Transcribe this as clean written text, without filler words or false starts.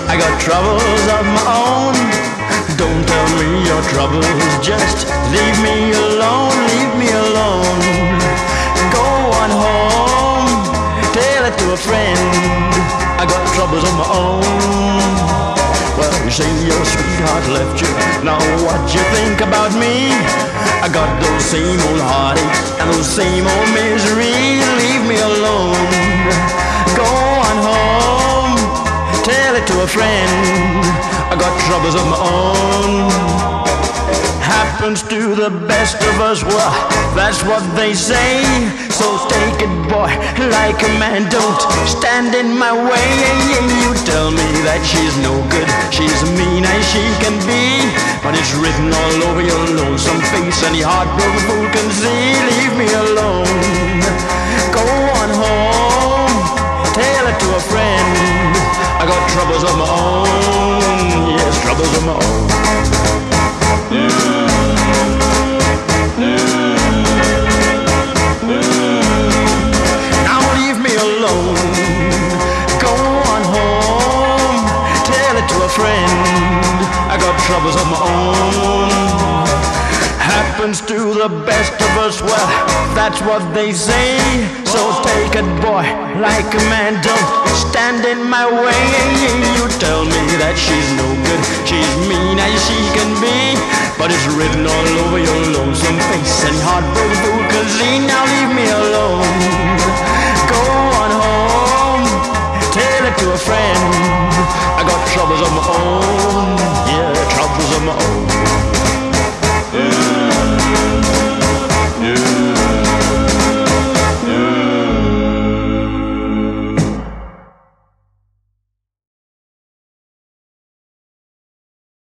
I got troubles of my own. Don't tell me your troubles, just leave me alone, leave me alone. Go on home, tell it to a friend. I got troubles of my own. Well, you say your sweetheart left you. Now what you think about me? I got those same old heartaches and those same old misery. Leave me alone. Go on home, tell it to a friend. I got troubles of my own. Happens to the best of us, well, that's what they say. So take it, boy, like a man, don't stand in my way. You tell me that she's no good, she's mean as she can be, but it's written all over your lonesome face, any heartbroken fool can see. Leave me alone. Go on home, tell it to a friend. I got troubles of my own, yes, troubles of my own. Now leave me alone. Go on home, tell it to a friend. I got troubles of my own. Happens to the best of us, well, that's what they say. So take it, boy, like a man, don't stand in my way. You tell me that she's no good, she's mean as she can be, but it's written all over your lonesome face, any heartbroken fool can see. Now leave me alone. Go on home, tell it to a friend. I got troubles of my own, yeah.